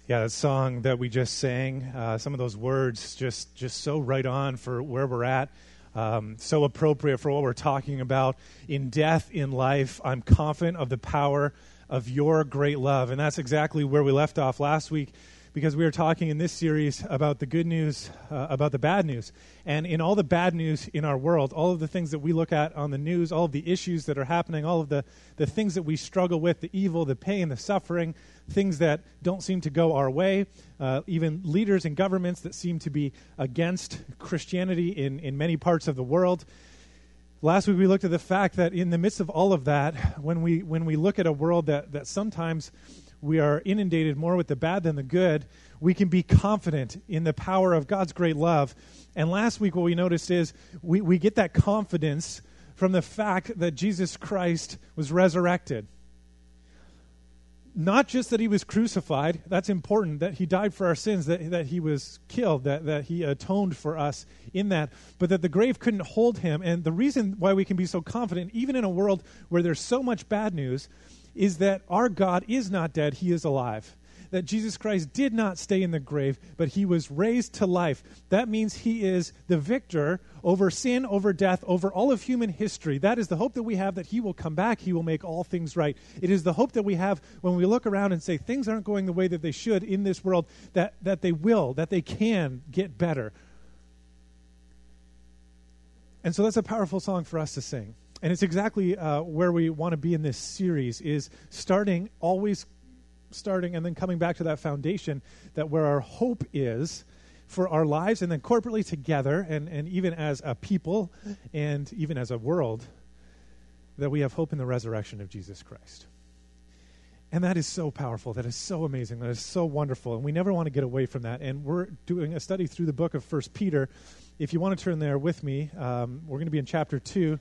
Yeah, that song that we just sang, some of those words just so right on for where we're at, so appropriate for what we're talking about. In death, in life, I'm confident of the power of your great love. And that's exactly where we left off last week, because we were talking in this series about the good news, about the bad news. And in all the bad news in our world, all of the things that we look at on the news, all of the issues that are happening, all of the things that we struggle with, the evil, the pain, the suffering, things that don't seem to go our way, even leaders and governments that seem to be against Christianity in many parts of the world. Last week we looked at the fact that in the midst of all of that, when we look at a world that sometimes we are inundated more with the bad than the good, we can be confident in the power of God's great love. And last week what we noticed is we get that confidence from the fact that Jesus Christ was resurrected. Not just that he was crucified, that's important, that he died for our sins, that he was killed, that he atoned for us in that, but that the grave couldn't hold him. And the reason why we can be so confident, even in a world where there's so much bad news, is that our God is not dead, he is alive. That Jesus Christ did not stay in the grave, but he was raised to life. That means he is the victor over sin, over death, over all of human history. That is the hope that we have, that he will come back, he will make all things right. It is the hope that we have when we look around and say things aren't going the way that they should in this world, that they will, that they can get better. And so that's a powerful song for us to sing. And it's exactly where we want to be in this series, is starting and then coming back to that foundation, that where our hope is for our lives, and then corporately together, and even as a people, and even as a world, that we have hope in the resurrection of Jesus Christ. And that is so powerful, that is so amazing, that is so wonderful, and we never want to get away from that. And we're doing a study through the book of 1 Peter. If you want to turn there with me, we're going to be in chapter 2.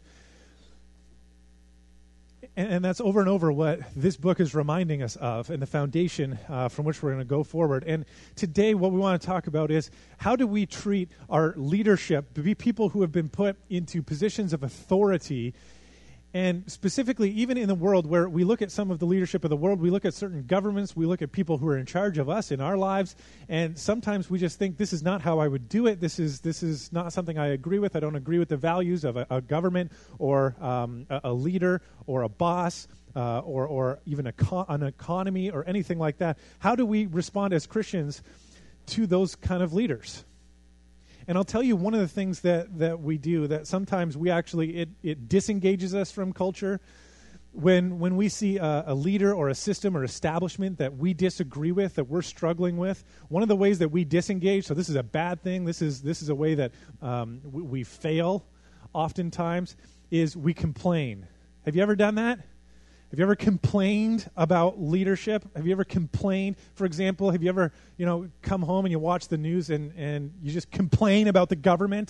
And that's over and over what this book is reminding us of, and the foundation from which we're going to go forward. And today what we want to talk about is, how do we treat our leadership to be people who have been put into positions of authority, and specifically even in the world where we look at some of the leadership of the world, we look at certain governments, we look at people who are in charge of us in our lives, and sometimes we just think, this is not how I would do it, this is not something I agree with, I don't agree with the values of a government or a leader or a boss or even an economy or anything like that. How do we respond as Christians to those kind of leaders? And I'll tell you, one of the things that we do, that sometimes we actually, it disengages us from culture. When we see a leader or a system or establishment that we disagree with, that we're struggling with, one of the ways that we disengage, so this is a bad thing, this is a way that we fail oftentimes, is we complain. Have you ever done that? Have you ever complained about leadership? Have you ever complained? For example, have you ever, come home and you watch the news and you just complain about the government?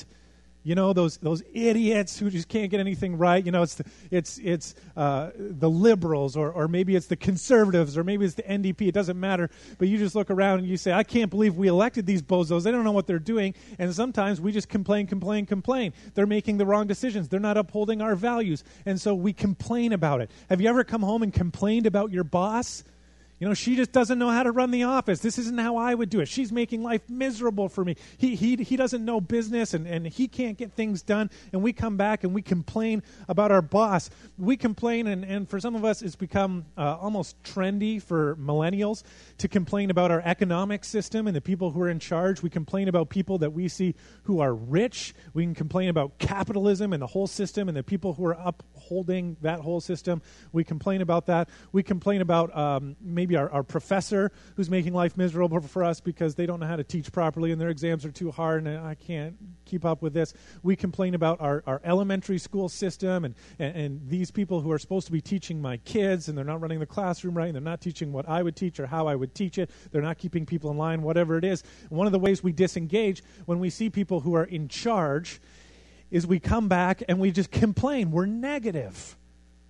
Those idiots who just can't get anything right. It's the liberals, or maybe it's the conservatives, or maybe it's the NDP. It doesn't matter. But you just look around and you say, I can't believe we elected these bozos. They don't know what they're doing. And sometimes we just complain. They're making the wrong decisions. They're not upholding our values. And so we complain about it. Have you ever come home and complained about your boss? She just doesn't know how to run the office. This isn't how I would do it. She's making life miserable for me. He doesn't know business, and he can't get things done. And we come back and we complain about our boss. We complain, and for some of us, it's become almost trendy for millennials to complain about our economic system and the people who are in charge. We complain about people that we see who are rich. We can complain about capitalism and the whole system and the people who are upholding that whole system. We complain about that. We complain about maybe our professor who's making life miserable for us because they don't know how to teach properly and their exams are too hard and I can't keep up with this. We complain about our elementary school system and these people who are supposed to be teaching my kids, and they're not running the classroom right, and they're not teaching what I would teach or how I would teach it. They're not keeping people in line, whatever it is. And one of the ways we disengage when we see people who are in charge is we come back and we just complain. We're negative.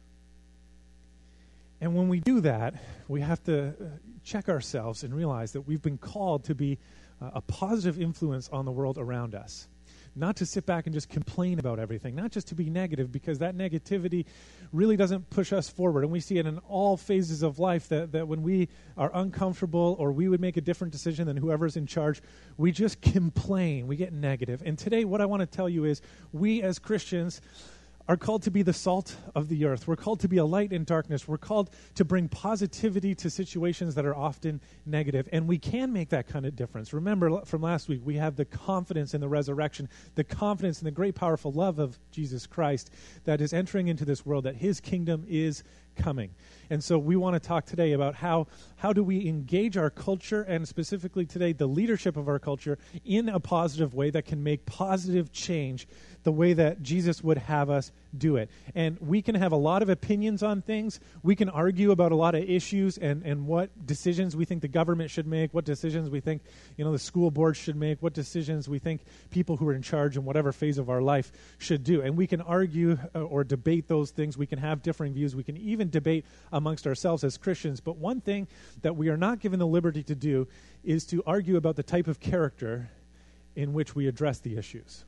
And when we do that, we have to check ourselves and realize that we've been called to be a positive influence on the world around us. not to sit back and just complain about everything, not just to be negative, because that negativity really doesn't push us forward. And we see it in all phases of life that when we are uncomfortable or we would make a different decision than whoever's in charge, we just complain, we get negative. And today what I want to tell you is we as Christians are called to be the salt of the earth. We're called to be a light in darkness. We're called to bring positivity to situations that are often negative. And we can make that kind of difference. Remember from last week, we have the confidence in the resurrection, the confidence in the great powerful love of Jesus Christ that is entering into this world, that his kingdom is coming. And so we want to talk today about how do we engage our culture, and specifically today the leadership of our culture, in a positive way that can make positive change the way that Jesus would have us do it. And we can have a lot of opinions on things. We can argue about a lot of issues and what decisions we think the government should make, what decisions we think the school board should make, what decisions we think people who are in charge in whatever phase of our life should do. And we can argue or debate those things. We can have differing views. We can even debate amongst ourselves as Christians. But one thing that we are not given the liberty to do is to argue about the type of character in which we address the issues.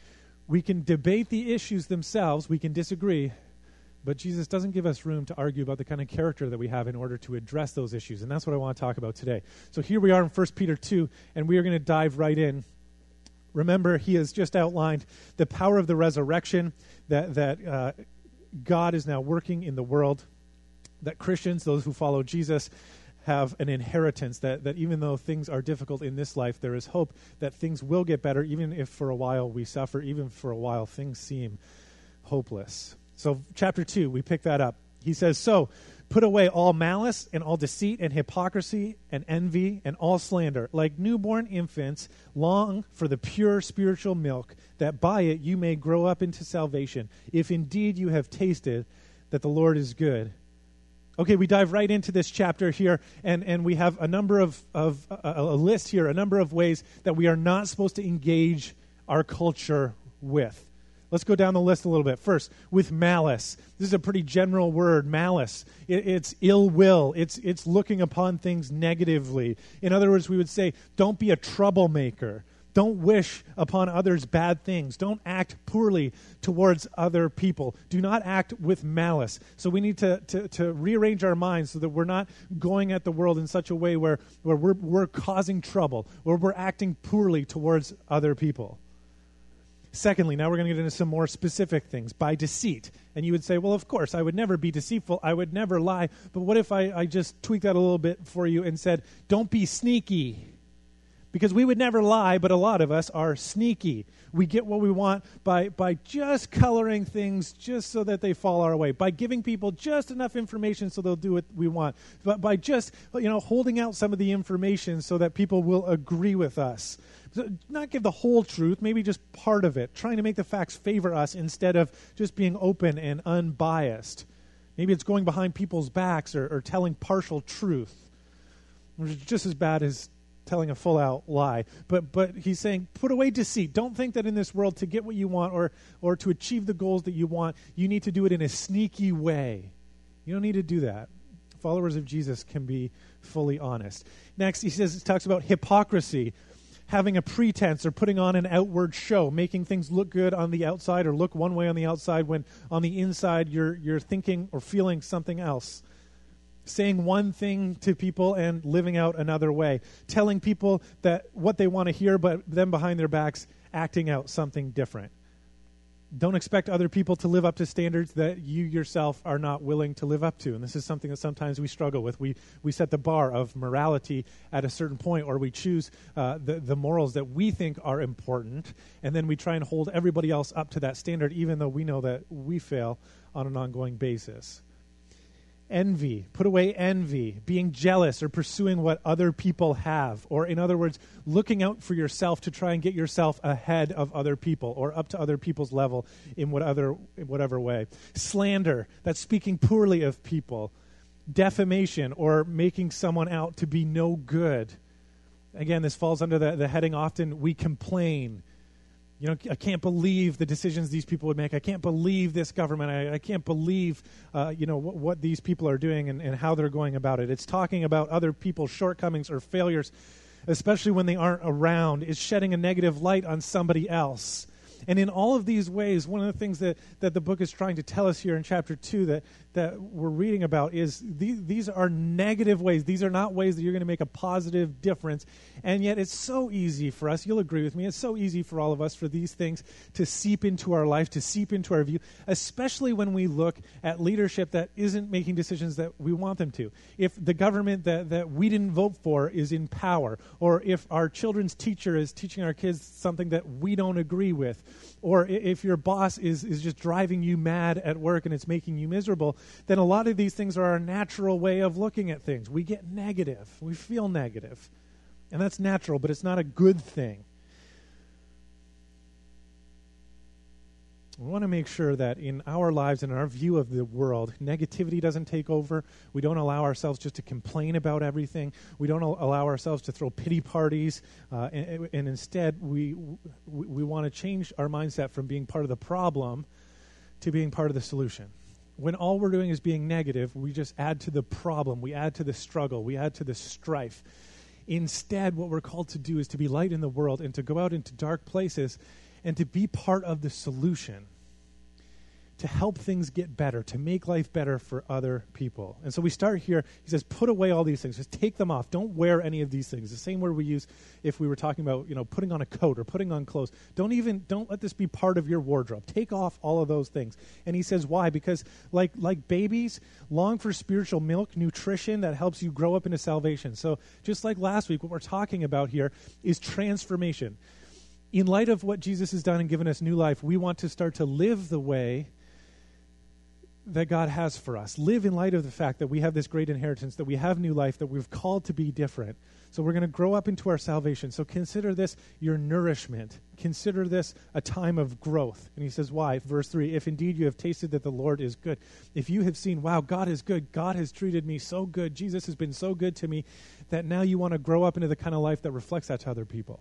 We can debate the issues themselves, we can disagree, but Jesus doesn't give us room to argue about the kind of character that we have in order to address those issues, and that's what I want to talk about today. So here we are in 1 Peter 2, and we are going to dive right in. Remember, he has just outlined the power of the resurrection, that God is now working in the world, that Christians, those who follow Jesus, have an inheritance, that even though things are difficult in this life, there is hope that things will get better, even if for a while we suffer, even for a while things seem hopeless. So chapter 2, we pick that up. He says, "So put away all malice and all deceit and hypocrisy and envy and all slander. Like newborn infants, long for the pure spiritual milk, that by it you may grow up into salvation, if indeed you have tasted that the Lord is good." Okay, we dive right into this chapter here, and we have a number of a list here, a number of ways that we are not supposed to engage our culture with. Let's go down the list a little bit. First, with malice. This is a pretty general word, malice. It's ill will. It's looking upon things negatively. In other words, we would say, don't be a troublemaker. Don't wish upon others bad things. Don't act poorly towards other people. Do not act with malice. So we need to rearrange our minds so that we're not going at the world in such a way where we're causing trouble, where we're acting poorly towards other people. Secondly, now we're going to get into some more specific things. By deceit. And you would say, well, of course, I would never be deceitful. I would never lie. But what if I just tweaked that a little bit for you and said, don't be sneaky? Because we would never lie, but a lot of us are sneaky. We get what we want by just coloring things just so that they fall our way, by giving people just enough information so they'll do what we want, but by just holding out some of the information so that people will agree with us. So not give the whole truth, maybe just part of it, trying to make the facts favor us instead of just being open and unbiased. Maybe it's going behind people's backs or telling partial truth, which is just as bad as telling a full-out lie. But he's saying, put away deceit. Don't think that in this world to get what you want or to achieve the goals that you want, you need to do it in a sneaky way. You don't need to do that. Followers of Jesus can be fully honest. Next, he talks about hypocrisy, having a pretense or putting on an outward show, making things look good on the outside or look one way on the outside when on the inside you're thinking or feeling something else. Saying one thing to people and living out another way. Telling people that what they want to hear, but then behind their backs acting out something different. Don't expect other people to live up to standards that you yourself are not willing to live up to. And this is something that sometimes we struggle with. We set the bar of morality at a certain point, or we choose the morals that we think are important, and then we try and hold everybody else up to that standard, even though we know that we fail on an ongoing basis. Envy, put away envy, being jealous or pursuing what other people have, or in other words, looking out for yourself to try and get yourself ahead of other people or up to other people's level in whatever way. Slander, that's speaking poorly of people. Defamation, or making someone out to be no good. Again, this falls under the heading often, we complain. I can't believe the decisions these people would make. I can't believe this government. I can't believe, what these people are doing and how they're going about it. It's talking about other people's shortcomings or failures, especially when they aren't around. It's shedding a negative light on somebody else. And in all of these ways, one of the things that the book is trying to tell us here in chapter 2 that we're reading about is these are negative ways. These are not ways that you're going to make a positive difference. And yet it's so easy for us, you'll agree with me, it's so easy for all of us for these things to seep into our life, to seep into our view, especially when we look at leadership that isn't making decisions that we want them to. If the government that we didn't vote for is in power, or if our children's teacher is teaching our kids something that we don't agree with, or if your boss is just driving you mad at work and it's making you miserable, then a lot of these things are our natural way of looking at things. We get negative. We feel negative. And that's natural, but it's not a good thing. We want to make sure that in our lives and our view of the world, negativity doesn't take over. We don't allow ourselves just to complain about everything. We don't allow ourselves to throw pity parties. And instead, we want to change our mindset from being part of the problem to being part of the solution. When all we're doing is being negative, we just add to the problem. We add to the struggle. We add to the strife. Instead, what we're called to do is to be light in the world and to go out into dark places and to be part of the solution, to help things get better, to make life better for other people. And so we start here. He says, put away all these things. Just take them off. Don't wear any of these things. The same word we use if we were talking about, putting on a coat or putting on clothes. Don't let this be part of your wardrobe. Take off all of those things. And he says, why? Because like babies long for spiritual milk, nutrition that helps you grow up into salvation. So just like last week, what we're talking about here is transformation. In light of what Jesus has done and given us new life, we want to start to live the way that God has for us. Live in light of the fact that we have this great inheritance, that we have new life, that we've called to be different. So we're going to grow up into our salvation. So consider this your nourishment. Consider this a time of growth. And he says, why? Verse 3, if indeed you have tasted that the Lord is good. If you have seen, wow, God is good. God has treated me so good. Jesus has been so good to me that now you want to grow up into the kind of life that reflects that to other people.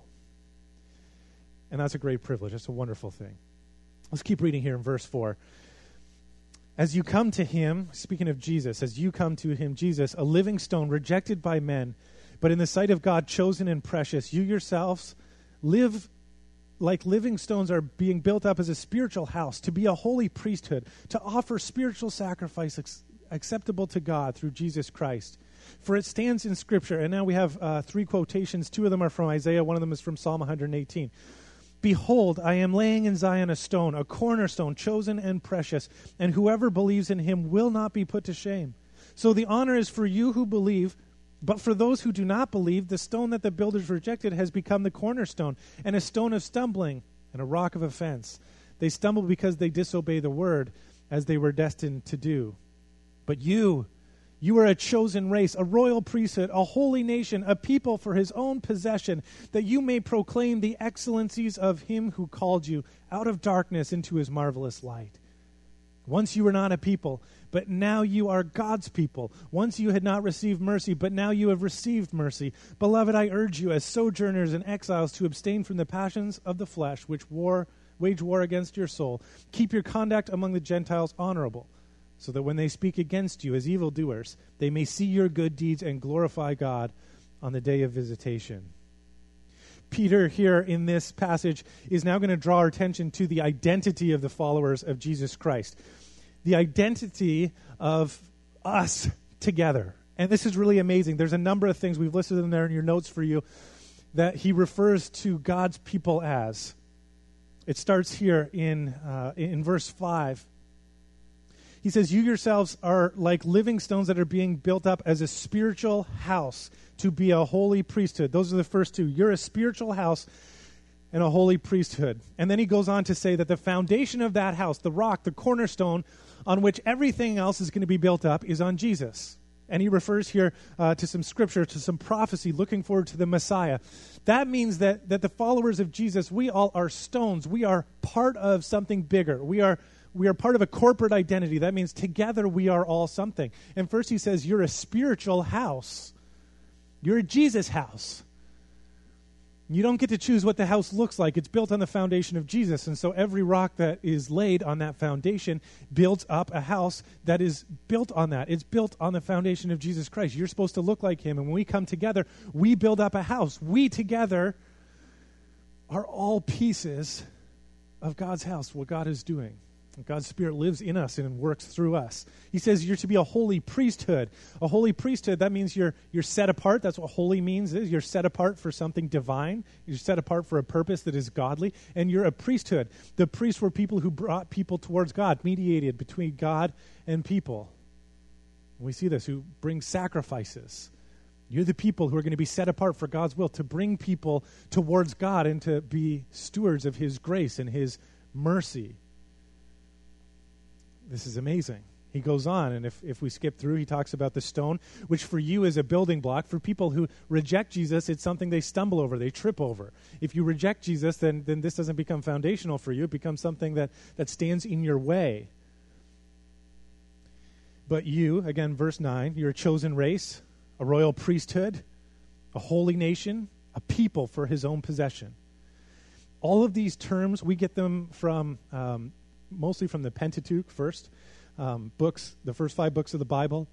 And that's a great privilege. That's a wonderful thing. Let's keep reading here in verse 4. As you come to him, speaking of Jesus, as you come to him, Jesus, a living stone rejected by men, but in the sight of God chosen and precious, you yourselves live like living stones are being built up as a spiritual house, to be a holy priesthood, to offer spiritual sacrifice acceptable to God through Jesus Christ. For it stands in Scripture, and now we have 3 quotations. 2 of them are from Isaiah. One of them is from Psalm 118. Behold, I am laying in Zion a stone, a cornerstone, chosen and precious, and whoever believes in him will not be put to shame. So the honor is for you who believe, but for those who do not believe, the stone that the builders rejected has become the cornerstone, and a stone of stumbling, and a rock of offense. They stumble because they disobey the word, as they were destined to do. But you are a chosen race, a royal priesthood, a holy nation, a people for his own possession, that you may proclaim the excellencies of him who called you out of darkness into his marvelous light. Once you were not a people, but now you are God's people. Once you had not received mercy, but now you have received mercy. Beloved, I urge you as sojourners and exiles to abstain from the passions of the flesh, which wage war against your soul. Keep your conduct among the Gentiles honorable, so that when they speak against you as evildoers, they may see your good deeds and glorify God on the day of visitation. Peter here in this passage is now going to draw our attention to the identity of the followers of Jesus Christ. The identity of us together. And this is really amazing. There's a number of things, we've listed them there in your notes for you, that he refers to God's people as. It starts here in verse 5. He says, you yourselves are like living stones that are being built up as a spiritual house to be a holy priesthood. Those are the first 2. You're a spiritual house and a holy priesthood. And then he goes on to say that the foundation of that house, the rock, the cornerstone on which everything else is going to be built up, is on Jesus. And he refers here to some scripture, to some prophecy, looking forward to the Messiah. That means that the followers of Jesus, we all are stones. We are part of something bigger. We are part of a corporate identity. That means together we are all something. And first he says, you're a spiritual house. You're a Jesus house. You don't get to choose what the house looks like. It's built on the foundation of Jesus. And so every rock that is laid on that foundation builds up a house that is built on that. It's built on the foundation of Jesus Christ. You're supposed to look like him. And when we come together, we build up a house. We together are all pieces of God's house, what God is doing. God's Spirit lives in us and works through us. He says you're to be a holy priesthood. A holy priesthood, that means you're set apart. That's what holy means. You're set apart for something divine. You're set apart for a purpose that is godly. And you're a priesthood. The priests were people who brought people towards God, mediated between God and people. We see this, who bring sacrifices. You're the people who are going to be set apart for God's will, to bring people towards God and to be stewards of His grace and His mercy. This is amazing. He goes on, and if we skip through, he talks about the stone, which for you is a building block. For people who reject Jesus, it's something they stumble over, they trip over. If you reject Jesus, then this doesn't become foundational for you. It becomes something that stands in your way. But you, again, verse 9, you're a chosen race, a royal priesthood, a holy nation, a people for His own possession. All of these terms, we get them from mostly from the Pentateuch first, books, the first 5 books of the Bible,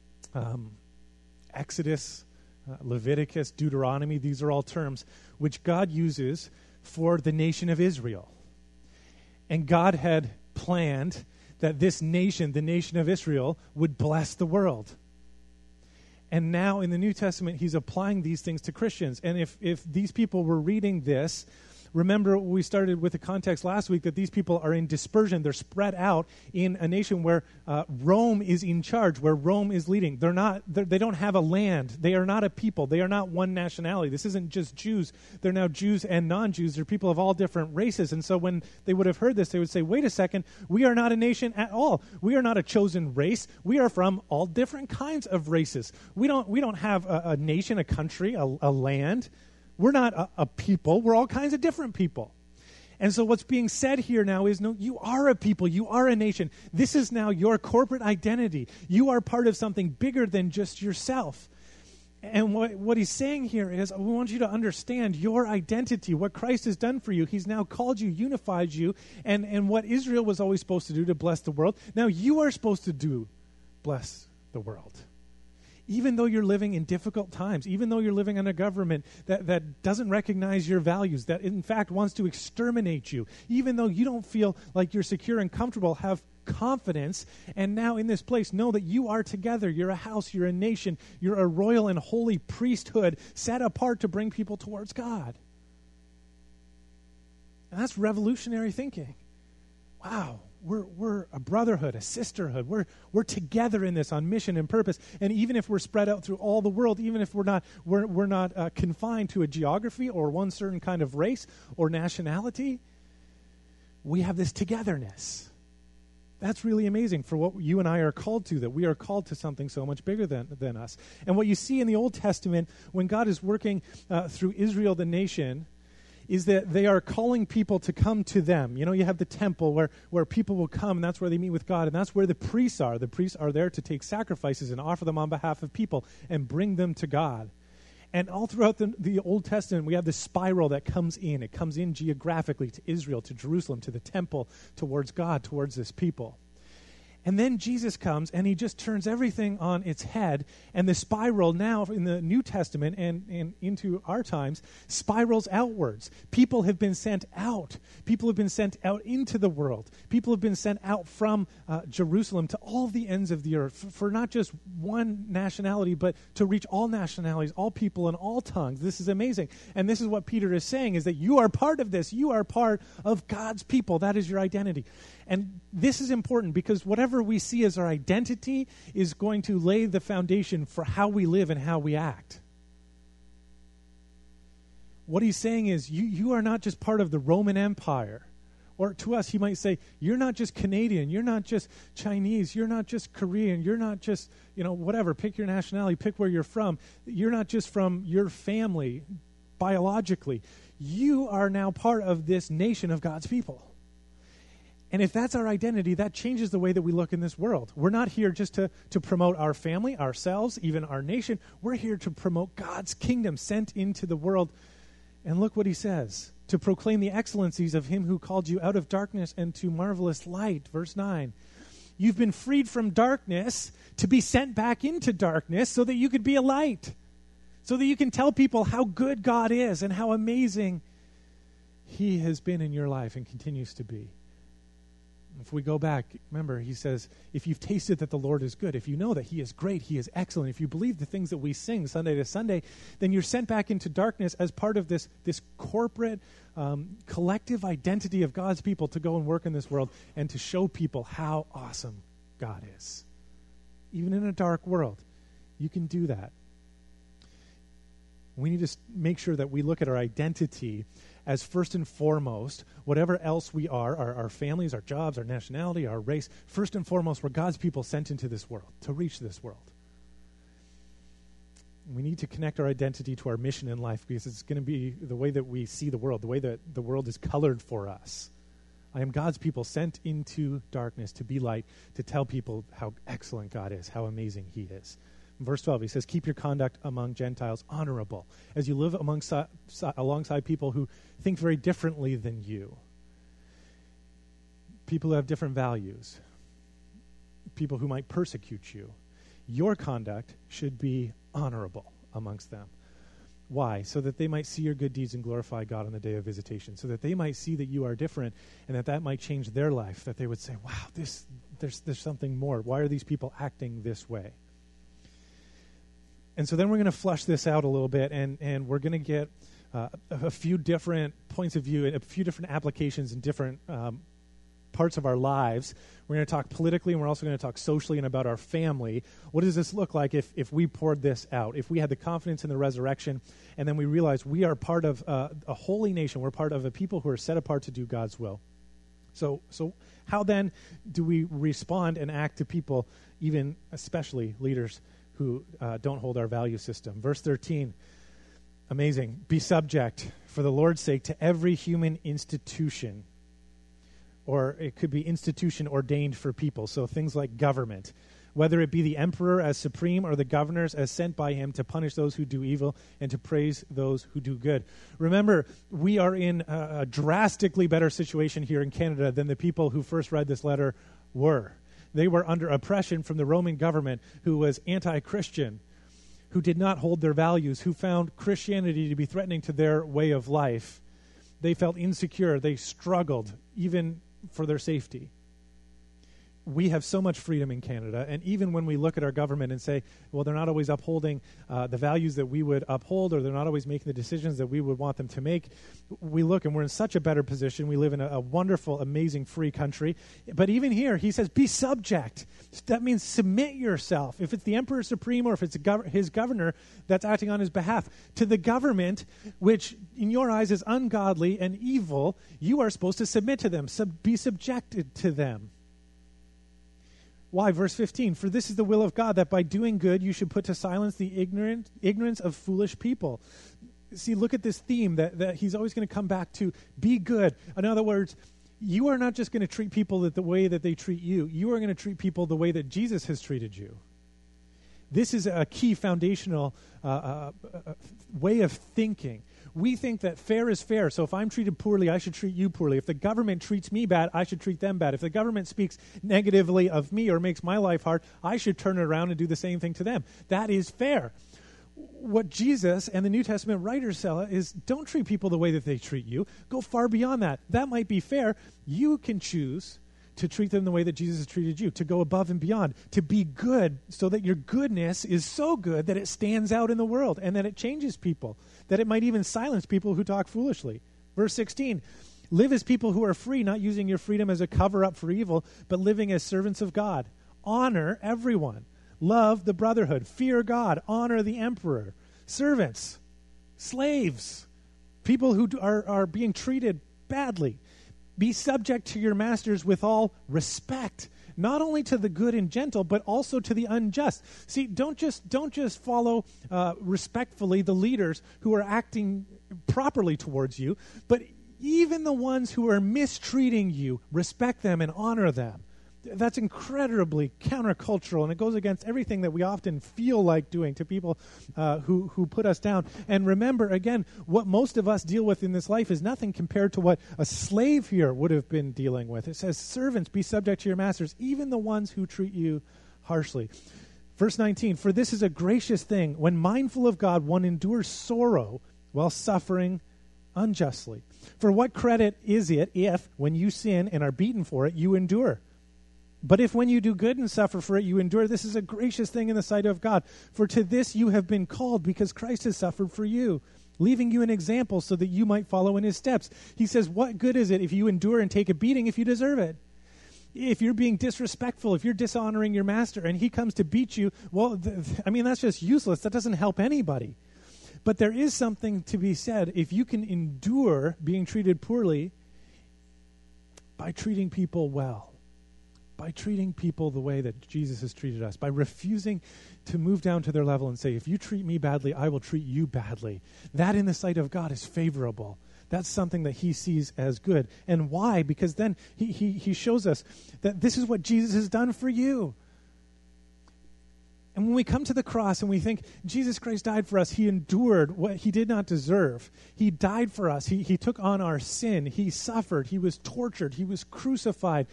Exodus, Leviticus, Deuteronomy. These are all terms which God uses for the nation of Israel. And God had planned that this nation, the nation of Israel, would bless the world. And now in the New Testament, He's applying these things to Christians. And if these people were reading this, remember we started with the context last week that these people are in dispersion. They're spread out in a nation where Rome is in charge, where Rome is leading. They don't have a land. They are not a people. They are not one nationality. This isn't just Jews. They're now Jews and non-Jews. They're people of all different races. And so when they would have heard this, they would say, wait a second, we are not a nation at all. We are not a chosen race. We are from all different kinds of races. We don't have a nation, a country, a land. We're not a people. We're all kinds of different people. And so what's being said here now is, no, you are a people. You are a nation. This is now your corporate identity. You are part of something bigger than just yourself. And what he's saying here is, we want you to understand your identity, what Christ has done for you. He's now called you, unified you, and what Israel was always supposed to do to bless the world, now you are supposed to do, bless the world. Even though you're living in difficult times, even though you're living in a government that doesn't recognize your values, that in fact wants to exterminate you, even though you don't feel like you're secure and comfortable, have confidence, and now in this place, know that you are together. You're a house, you're a nation, you're a royal and holy priesthood set apart to bring people towards God. And that's revolutionary thinking. Wow. We're a brotherhood, a sisterhood. We're together in this on mission and purpose. And even if we're spread out through all the world, even if we're not confined to a geography or one certain kind of race or nationality, we have this togetherness. That's really amazing for what you and I are called to, that we are called to something so much bigger than us. And what you see in the Old Testament, when God is working through Israel, the nation, is that they are calling people to come to them. You know, you have the temple where people will come, and that's where they meet with God, and that's where the priests are. The priests are there to take sacrifices and offer them on behalf of people and bring them to God. And all throughout the Old Testament, we have this spiral that comes in. It comes in geographically to Israel, to Jerusalem, to the temple, towards God, towards this people. And then Jesus comes, and He just turns everything on its head, and the spiral now in the New Testament and into our times spirals outwards. People have been sent out. People have been sent out into the world. People have been sent out from Jerusalem to all the ends of the earth for not just one nationality, but to reach all nationalities, all people, and all tongues. This is amazing. And this is what Peter is saying, is that you are part of this. You are part of God's people. That is your identity. And this is important because whatever we see as our identity is going to lay the foundation for how we live and how we act. What he's saying is you are not just part of the Roman Empire. Or to us, he might say, you're not just Canadian, you're not just Chinese, you're not just Korean, you're not just, whatever, pick your nationality, pick where you're from. You're not just from your family biologically. You are now part of this nation of God's people. And if that's our identity, that changes the way that we look in this world. We're not here just to promote our family, ourselves, even our nation. We're here to promote God's kingdom sent into the world. And look what he says, to proclaim the excellencies of Him who called you out of darkness and to marvelous light. Verse 9, you've been freed from darkness to be sent back into darkness so that you could be a light, so that you can tell people how good God is and how amazing he has been in your life and continues to be. If we go back, remember, he says, if you've tasted that the Lord is good, if you know that he is great, he is excellent, if you believe the things that we sing Sunday to Sunday, then you're sent back into darkness as part of this corporate, collective identity of God's people to go and work in this world and to show people how awesome God is. Even in a dark world, you can do that. We need to make sure that we look at our identity as first and foremost, whatever else we are, our families, our jobs, our nationality, our race, first and foremost, we're God's people sent into this world, to reach this world. We need to connect our identity to our mission in life because it's going to be the way that we see the world, the way that the world is colored for us. I am God's people sent into darkness to be light, to tell people how excellent God is, how amazing he is. In verse 12, he says, keep your conduct among Gentiles honorable, as you live alongside people who think very differently than you. People who have different values. People who might persecute you. Your conduct should be honorable amongst them. Why? So that they might see your good deeds and glorify God on the day of visitation. So that they might see that you are different and that might change their life. That they would say, wow, there's something more. Why are these people acting this way? And so then we're going to flush this out a little bit, and we're going to get a few different points of view and a few different applications in different parts of our lives. We're going to talk politically, and we're also going to talk socially and about our family. What does this look like if we poured this out? If we had the confidence in the resurrection, and then we realize we are part of a holy nation. We're part of a people who are set apart to do God's will. So how then do we respond and act to people, even especially leaders who don't hold our value system? Verse 13, amazing. Be subject, for the Lord's sake, to every human institution. Or it could be institution ordained for people. So things like government, whether it be the emperor as supreme or the governors as sent by him to punish those who do evil and to praise those who do good. Remember, we are in a drastically better situation here in Canada than the people who first read this letter were. They were under oppression from the Roman government, who was anti-Christian, who did not hold their values, who found Christianity to be threatening to their way of life. They felt insecure. They struggled, even for their safety. We have so much freedom in Canada, and even when we look at our government and say, well, they're not always upholding the values that we would uphold, or they're not always making the decisions that we would want them to make, we look and we're in such a better position. We live in a wonderful, amazing, free country. But even here, he says, be subject. That means submit yourself. If it's the emperor supreme or if it's his governor that's acting on his behalf, to the government, which in your eyes is ungodly and evil, you are supposed to submit to them, be subjected to them. Why? Verse 15, for this is the will of God, that by doing good you should put to silence the ignorance of foolish people. See, look at this theme that he's always going to come back to. Be good. In other words, you are not just going to treat people the way that they treat you. You are going to treat people the way that Jesus has treated you. This is a key foundational way of thinking. We think that fair is fair, so if I'm treated poorly, I should treat you poorly. If the government treats me bad, I should treat them bad. If the government speaks negatively of me or makes my life hard, I should turn it around and do the same thing to them. That is fair. What Jesus and the New Testament writers tell is, don't treat people the way that they treat you. Go far beyond that. That might be fair. You can choose to treat them the way that Jesus has treated you, to go above and beyond, to be good so that your goodness is so good that it stands out in the world and that it changes people, that it might even silence people who talk foolishly. Verse 16, live as people who are free, not using your freedom as a cover-up for evil, but living as servants of God. Honor everyone. Love the brotherhood. Fear God. Honor the emperor. Servants. Slaves. People who are being treated badly. Be subject to your masters with all respect, not only to the good and gentle, but also to the unjust. See, don't just follow respectfully the leaders who are acting properly towards you, but even the ones who are mistreating you, respect them and honor them. That's incredibly countercultural, and it goes against everything that we often feel like doing to people who put us down. And remember, again, what most of us deal with in this life is nothing compared to what a slave here would have been dealing with. It says, servants, be subject to your masters, even the ones who treat you harshly. Verse 19, for this is a gracious thing. When mindful of God, one endures sorrow while suffering unjustly. For what credit is it if, when you sin and are beaten for it, you endure? But if when you do good and suffer for it, you endure, this is a gracious thing in the sight of God. For to this you have been called, because Christ has suffered for you, leaving you an example so that you might follow in his steps. He says, what good is it if you endure and take a beating if you deserve it? If you're being disrespectful, if you're dishonoring your master, and he comes to beat you, well, that's just useless. That doesn't help anybody. But there is something to be said. If you can endure being treated poorly by treating people well, by treating people the way that Jesus has treated us, by refusing to move down to their level and say, if you treat me badly, I will treat you badly. That in the sight of God is favorable. That's something that he sees as good. And why? Because then he shows us that this is what Jesus has done for you. And when we come to the cross and we think Jesus Christ died for us, he endured what he did not deserve. He died for us. He took on our sin. He suffered. He was tortured. He was crucified.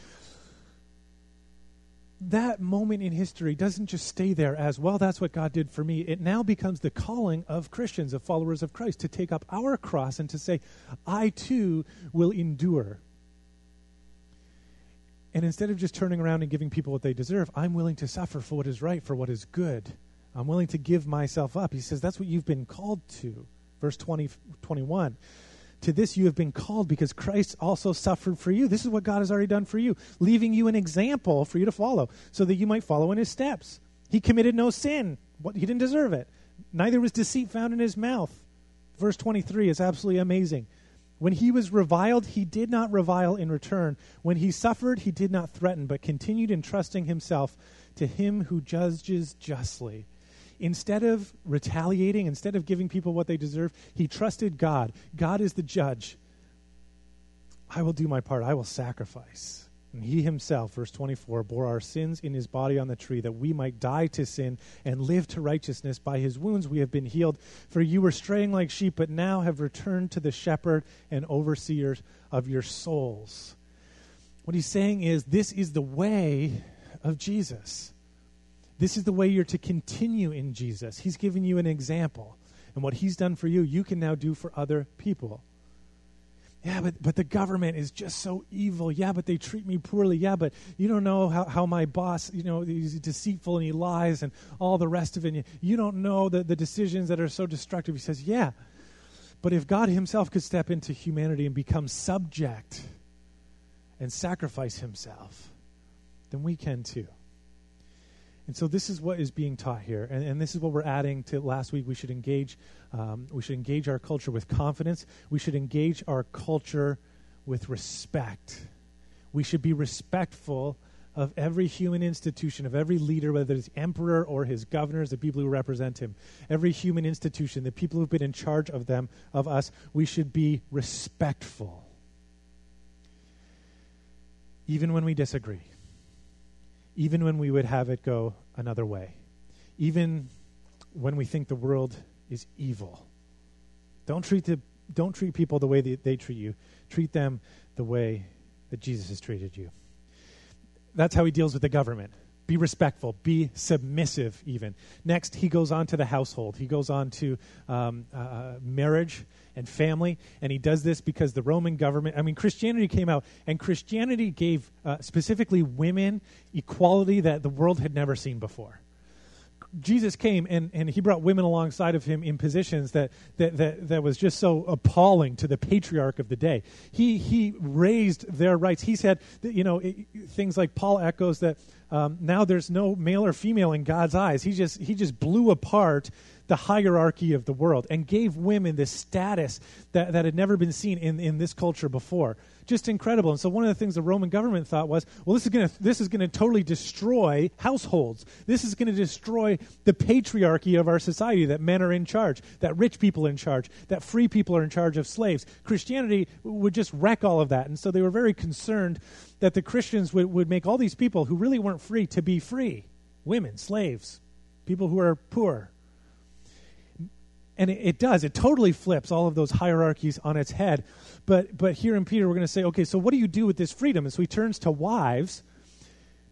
That moment in history doesn't just stay there as, well, that's what God did for me. It now becomes the calling of Christians, of followers of Christ, to take up our cross and to say, I too will endure. And instead of just turning around and giving people what they deserve, I'm willing to suffer for what is right, for what is good. I'm willing to give myself up. He says that's what you've been called to. Verse 21. To this you have been called because Christ also suffered for you. This is what God has already done for you, leaving you an example for you to follow so that you might follow in his steps. He committed no sin. He didn't deserve it. Neither was deceit found in his mouth. Verse 23 is absolutely amazing. When he was reviled, he did not revile in return. When he suffered, he did not threaten, but continued entrusting himself to him who judges justly. Instead of retaliating, instead of giving people what they deserve, he trusted God. God is the judge. I will do my part. I will sacrifice. And he himself, verse 24, bore our sins in his body on the tree that we might die to sin and live to righteousness. By his wounds we have been healed. For you were straying like sheep, but now have returned to the shepherd and overseers of your souls. What he's saying is this is the way of Jesus. This is the way you're to continue in Jesus. He's given you an example. And what he's done for you, you can now do for other people. Yeah, but the government is just so evil. Yeah, but they treat me poorly. Yeah, but you don't know how my boss, he's deceitful and he lies and all the rest of it. You don't know the decisions that are so destructive. He says, yeah, but if God himself could step into humanity and become subject and sacrifice himself, then we can too. And so this is what is being taught here, and this is what we're adding to last week. We should engage our culture with confidence. We should engage our culture with respect. We should be respectful of every human institution, of every leader, whether it's emperor or his governors, the people who represent him. Every human institution, the people who've been in charge of them, of us, we should be respectful. Even when we disagree. Even when we would have it go another way. Even when we think the world is evil. Don't treat people the way that they treat you. Treat them the way that Jesus has treated you. That's how he deals with the government. Be respectful. Be submissive even. Next, he goes on to the household. He goes on to marriage and family. And he does this because the Roman government, Christianity came out. And Christianity gave specifically women equality that the world had never seen before. Jesus came and he brought women alongside of him in positions that was just so appalling to the patriarch of the day. He raised their rights. He said that, things like Paul echoes that now there's no male or female in God's eyes. He just blew apart the hierarchy of the world and gave women this status that had never been seen in this culture before. Just incredible. And so one of the things the Roman government thought was, well, this is gonna totally destroy households. This is gonna destroy the patriarchy of our society, that men are in charge, that rich people are in charge, that free people are in charge of slaves. Christianity would just wreck all of that. And so they were very concerned that the Christians would make all these people who really weren't free to be free. Women, slaves, people who are poor. And it does. It totally flips all of those hierarchies on its head. But here in Peter, we're going to say, okay, so what do you do with this freedom? And so he turns to wives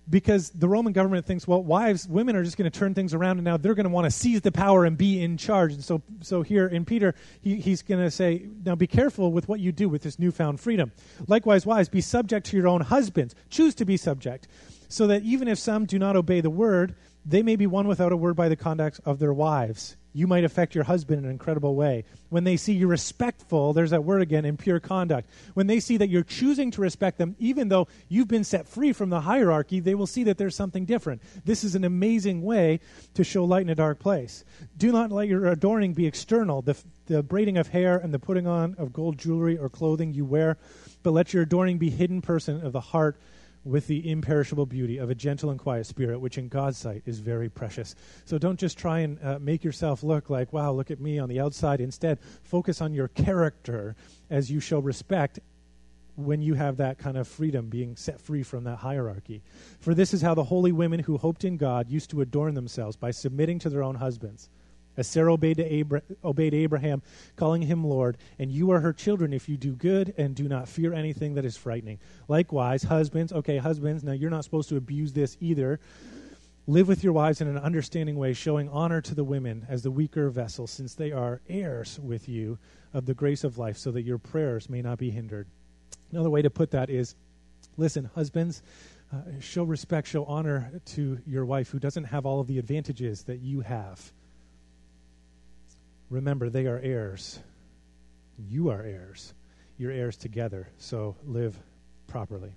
because the Roman government thinks, well, women are just going to turn things around, and now they're going to want to seize the power and be in charge. And so here in Peter, he's going to say, now be careful with what you do with this newfound freedom. Likewise, wives, be subject to your own husbands. Choose to be subject, so that even if some do not obey the word, they may be won without a word by the conduct of their wives. You might affect your husband in an incredible way. When they see you respectful, there's that word again, in pure conduct. When they see that you're choosing to respect them, even though you've been set free from the hierarchy, they will see that there's something different. This is an amazing way to show light in a dark place. Do not let your adorning be external, the braiding of hair and the putting on of gold jewelry or clothing you wear, but let your adorning be hidden person of the heart, with the imperishable beauty of a gentle and quiet spirit, which in God's sight is very precious. So don't just try and make yourself look like, wow, look at me on the outside. Instead, focus on your character as you show respect when you have that kind of freedom, being set free from that hierarchy. For this is how the holy women who hoped in God used to adorn themselves, by submitting to their own husbands. As Sarah obeyed Abraham, calling him Lord, and you are her children if you do good and do not fear anything that is frightening. Likewise, husbands, now you're not supposed to abuse this either. Live with your wives in an understanding way, showing honor to the women as the weaker vessels, since they are heirs with you of the grace of life, so that your prayers may not be hindered. Another way to put that is, listen, husbands, show respect, show honor to your wife who doesn't have all of the advantages that you have. Remember, they are heirs. You are heirs. You're heirs together, so live properly.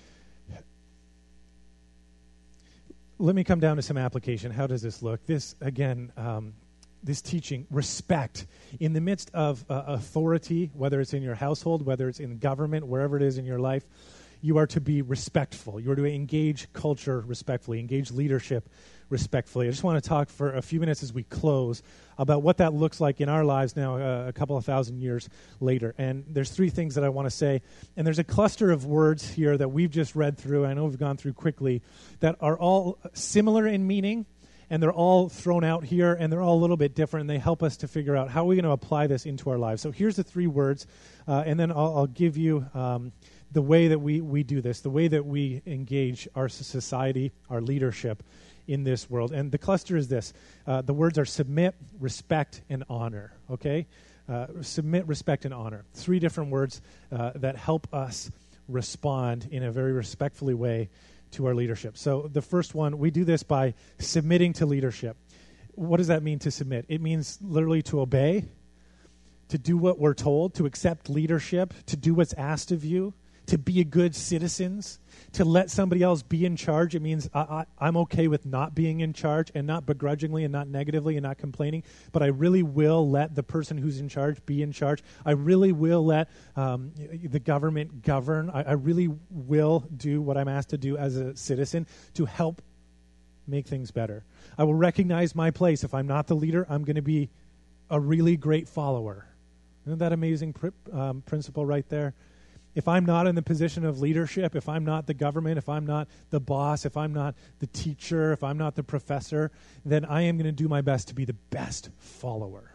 Let me come down to some application. How does this look? This, again, this teaching, respect. In the midst of authority, whether it's in your household, whether it's in government, wherever it is in your life, you are to be respectful. You are to engage culture respectfully, engage leadership respectfully. I just want to talk for a few minutes as we close about what that looks like in our lives now, a couple of thousand years later. And there's three things that I want to say. And there's a cluster of words here that we've just read through, I know we've gone through quickly, that are all similar in meaning, and they're all thrown out here, and they're all a little bit different, and they help us to figure out how are we going to apply this into our lives. So here's the three words, and then I'll give you the way that we do this, the way that we engage our society, our leadership in this world. And the cluster is this. The words are submit, respect, and honor, okay? Submit, respect, and honor. Three different words that help us respond in a very respectfully way to our leadership. So the first one, we do this by submitting to leadership. What does that mean, to submit? It means literally to obey, to do what we're told, to accept leadership, to do what's asked of you, to be a good citizens, to let somebody else be in charge. It means I'm okay with not being in charge, and not begrudgingly and not negatively and not complaining, but I really will let the person who's in charge be in charge. I really will let the government govern. I really will do what I'm asked to do as a citizen to help make things better. I will recognize my place. If I'm not the leader, I'm going to be a really great follower. Isn't that amazing principle right there? If I'm not in the position of leadership, if I'm not the government, if I'm not the boss, if I'm not the teacher, if I'm not the professor, then I am going to do my best to be the best follower.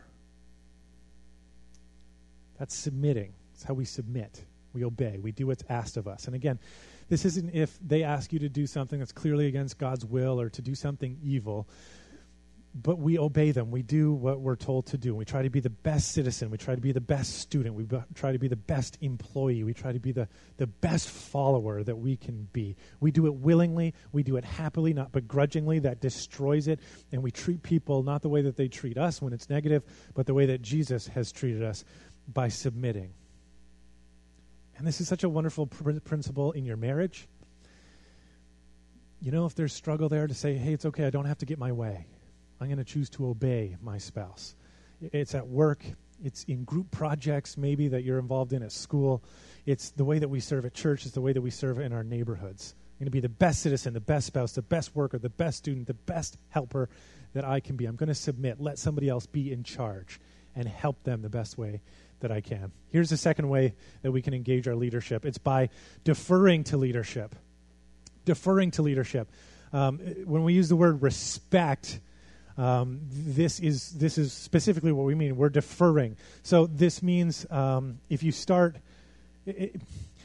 That's submitting. That's how we submit. We obey. We do what's asked of us. And again, this isn't if they ask you to do something that's clearly against God's will or to do something evil, but we obey them. We do what we're told to do. We try to be the best citizen. We try to be the best student. We try to be the best employee. We try to be the best follower that we can be. We do it willingly. We do it happily, not begrudgingly. That destroys it. And we treat people not the way that they treat us when it's negative, but the way that Jesus has treated us, by submitting. And this is such a wonderful principle in your marriage. You know, if there's struggle there, to say, hey, it's okay, I don't have to get my way. I'm going to choose to obey my spouse. It's at work. It's in group projects maybe that you're involved in at school. It's the way that we serve at church. It's the way that we serve in our neighborhoods. I'm going to be the best citizen, the best spouse, the best worker, the best student, the best helper that I can be. I'm going to submit, let somebody else be in charge, and help them the best way that I can. Here's the second way that we can engage our leadership. It's by deferring to leadership. Deferring to leadership. When we use the word respect, this is specifically what we mean. We're deferring. So this means if you start,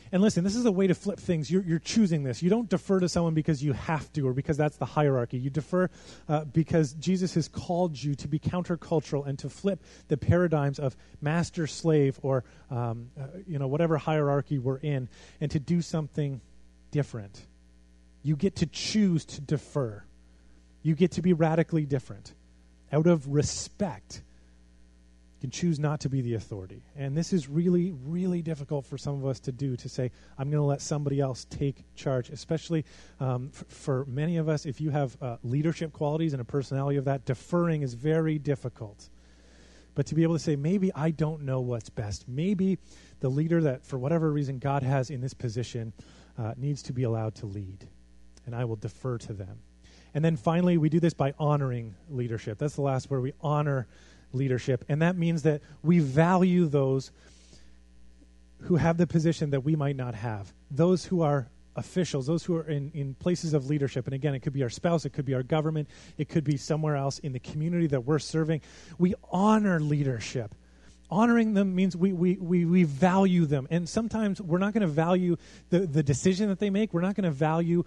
And listen, this is a way to flip things. You're choosing this. You don't defer to someone because you have to or because that's the hierarchy. You defer because Jesus has called you to be countercultural and to flip the paradigms of master-slave or whatever hierarchy we're in, and to do something different. You get to choose to defer. You get to be radically different. Out of respect, you can choose not to be the authority. And this is really, really difficult for some of us to do, to say, I'm going to let somebody else take charge, especially for many of us, if you have leadership qualities and a personality of that, deferring is very difficult. But to be able to say, maybe I don't know what's best. Maybe the leader that, for whatever reason, God has in this position needs to be allowed to lead, and I will defer to them. And then finally, we do this by honoring leadership. That's the last word. We honor leadership. And that means that we value those who have the position that we might not have. Those who are officials, those who are in places of leadership. And again, it could be our spouse, it could be our government, it could be somewhere else in the community that we're serving. We honor leadership. Honoring them means we value them. And sometimes we're not going to value the decision that they make. We're not going to value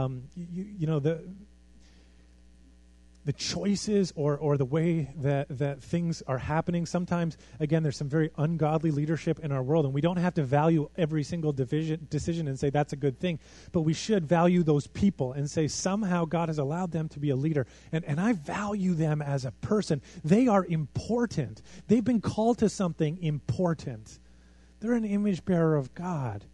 the choices or the way that things are happening. Sometimes, again, there's some very ungodly leadership in our world, and we don't have to value every single decision and say that's a good thing, but we should value those people and say somehow God has allowed them to be a leader, and I value them as a person. They are important. They've been called to something important. They're an image bearer of God.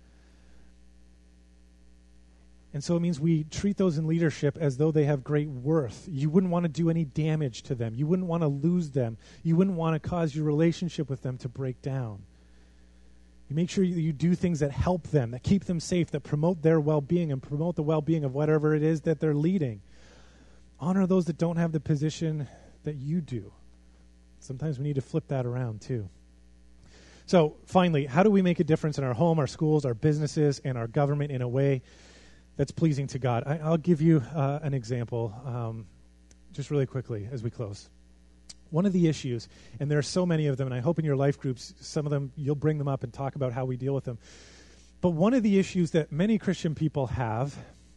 And so it means we treat those in leadership as though they have great worth. You wouldn't want to do any damage to them. You wouldn't want to lose them. You wouldn't want to cause your relationship with them to break down. You make sure you do things that help them, that keep them safe, that promote their well-being and promote the well-being of whatever it is that they're leading. Honor those that don't have the position that you do. Sometimes we need to flip that around too. So finally, how do we make a difference in our home, our schools, our businesses, and our government in a way that's pleasing to God? I'll give you an example just really quickly as we close. One of the issues, and there are so many of them, and I hope in your life groups, some of them, you'll bring them up and talk about how we deal with them. But one of the issues that many Christian people have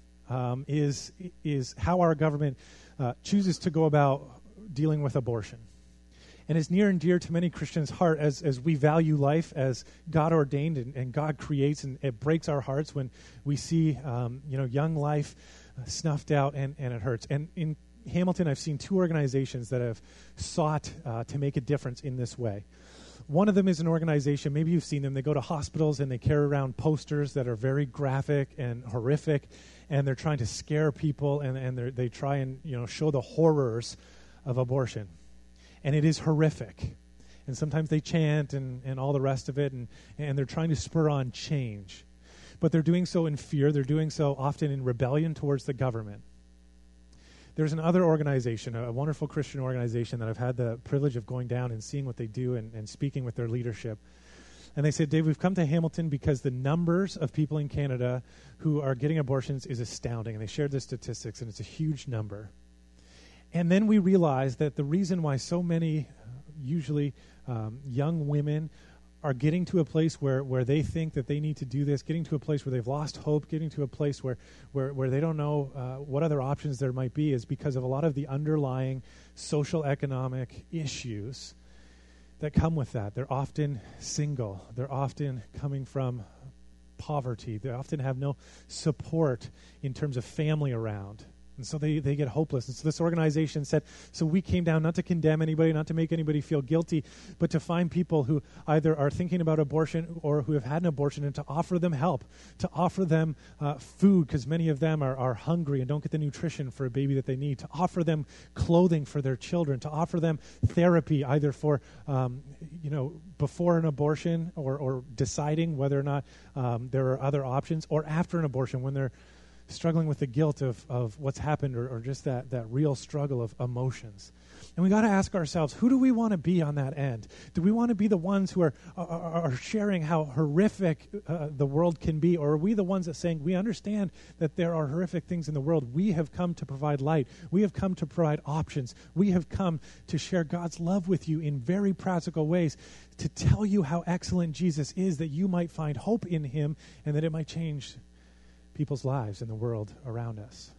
is how our government chooses to go about dealing with abortion. And it's near and dear to many Christians' heart as we value life as God ordained and God creates, and it breaks our hearts when we see young life snuffed out, and it hurts. And in Hamilton, I've seen two organizations that have sought to make a difference in this way. One of them is an organization, maybe you've seen them, they go to hospitals and they carry around posters that are very graphic and horrific, and they're trying to scare people, and they try and show the horrors of abortion. And it is horrific. And sometimes they chant and all the rest of it, and they're trying to spur on change. But they're doing so in fear. They're doing so often in rebellion towards the government. There's another organization, a wonderful Christian organization that I've had the privilege of going down and seeing what they do and speaking with their leadership. And they said, Dave, we've come to Hamilton because the numbers of people in Canada who are getting abortions is astounding. And they shared the statistics, and it's a huge number. And then we realized that the reason why so many, usually young women, are getting to a place where they think that they need to do this, getting to a place where they've lost hope, getting to a place where they don't know what other options there might be, is because of a lot of the underlying social economic issues that come with that. They're often single. They're often coming from poverty. They often have no support in terms of family around. And so they get hopeless. And so this organization said, so we came down not to condemn anybody, not to make anybody feel guilty, but to find people who either are thinking about abortion or who have had an abortion, and to offer them help, to offer them food, because many of them are hungry and don't get the nutrition for a baby that they need, to offer them clothing for their children, to offer them therapy either for, before an abortion or deciding whether or not there are other options, or after an abortion when they're struggling with the guilt of what's happened, or just that real struggle of emotions. And we got to ask ourselves, who do we want to be on that end? Do we want to be the ones who are sharing how horrific the world can be? Or are we the ones that saying, we understand that there are horrific things in the world. We have come to provide light. We have come to provide options. We have come to share God's love with you in very practical ways, to tell you how excellent Jesus is, that you might find hope in him and that it might change people's lives in the world around us.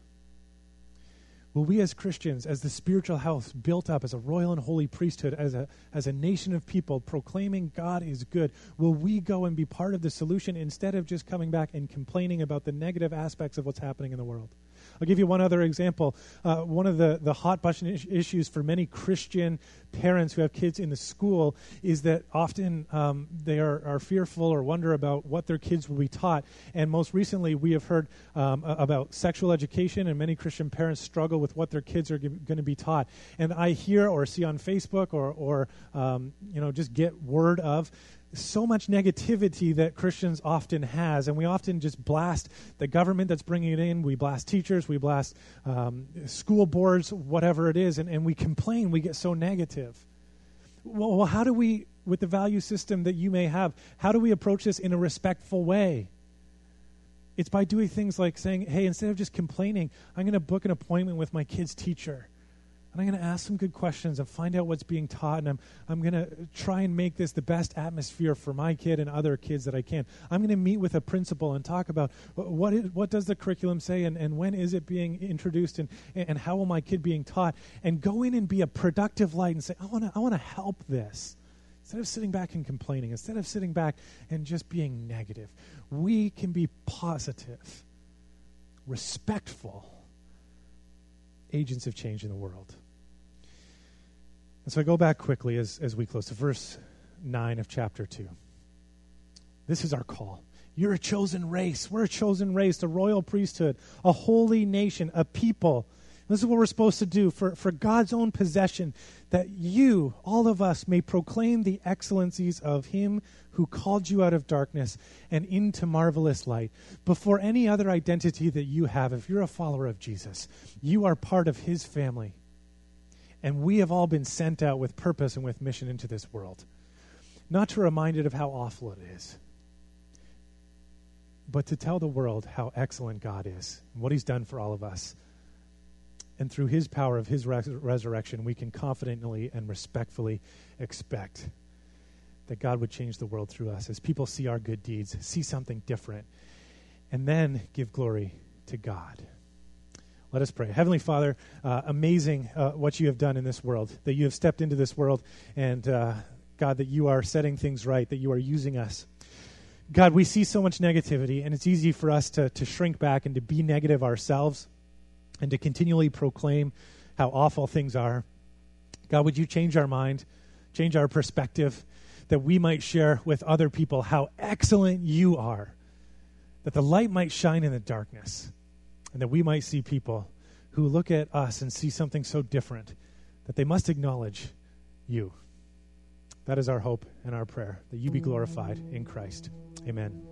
Will we as Christians, as the spiritual house built up as a royal and holy priesthood, as a nation of people proclaiming God is good, will we go and be part of the solution instead of just coming back and complaining about the negative aspects of what's happening in the world? I'll give you one other example. One of the hot button issues for many Christian parents who have kids in the school is that often they are fearful or wonder about what their kids will be taught. And most recently, we have heard about sexual education, and many Christian parents struggle with what their kids are going to be taught. And I hear or see on Facebook or just get word of so much negativity that Christians often has, and we often just blast the government that's bringing it in. We blast teachers, we blast school boards, whatever it is, and we complain. We get so negative. Well, how do we, with the value system that you may have, how do we approach this in a respectful way? It's by doing things like saying, hey, instead of just complaining, I'm going to book an appointment with my kid's teacher. And I'm going to ask some good questions and find out what's being taught, and I'm going to try and make this the best atmosphere for my kid and other kids that I can. I'm going to meet with a principal and talk about what does the curriculum say, and when is it being introduced, and how will my kid being taught, and go in and be a productive light and say, I want to help this. Instead of sitting back and complaining, instead of sitting back and just being negative, we can be positive, respectful agents of change in the world. And so I go back quickly as we close to verse 9 of chapter 2. This is our call. You're a chosen race. We're a chosen race, a royal priesthood, a holy nation, a people. This is what we're supposed to do for God's own possession, that you, all of us, may proclaim the excellencies of him who called you out of darkness and into marvelous light. Before any other identity that you have, if you're a follower of Jesus, you are part of his family. And we have all been sent out with purpose and with mission into this world. Not to remind it of how awful it is, but to tell the world how excellent God is and what he's done for all of us. And through his power of his resurrection, we can confidently and respectfully expect that God would change the world through us as people see our good deeds, see something different, and then give glory to God. Let us pray. Heavenly Father, amazing what you have done in this world, that you have stepped into this world, and God, that you are setting things right, that you are using us. God, we see so much negativity, and it's easy for us to shrink back and to be negative ourselves and to continually proclaim how awful things are. God, would you change our mind, change our perspective, that we might share with other people how excellent you are, that the light might shine in the darkness, and that we might see people who look at us and see something so different that they must acknowledge you. That is our hope and our prayer, that you be glorified in Christ. Amen.